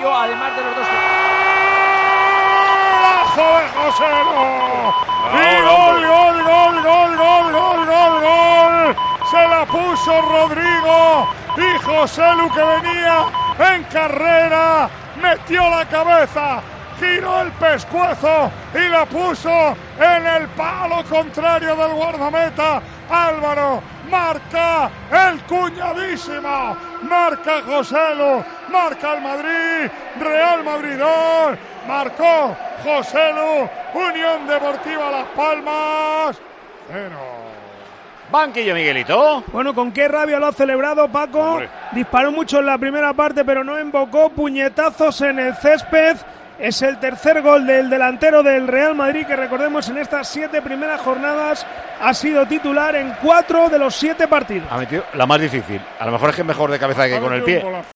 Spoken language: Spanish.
banquillo, además de los dos. ¡Golazo de Joselu! ¡Y gol! Se la puso Rodrigo y Joselu, que venía en carrera, metió la cabeza, giró el pescuezo y la puso en el palo contrario del guardameta. Álvaro marca el cuñadísimo, marca Joselu, marca el Madrid, Real Madrid 2, marcó Joselu, Unión Deportiva Las Palmas 0. Banquillo, Miguelito. Bueno, con qué rabia lo ha celebrado Paco. Hombre. Disparó mucho en la primera parte, pero no embocó. Puñetazos en el césped. Es el tercer gol del delantero del Real Madrid, que recordemos en estas 7 primeras jornadas ha sido titular en 4 de los 7 partidos. Ha metido la más difícil. A lo mejor es que es mejor de cabeza que con el pie.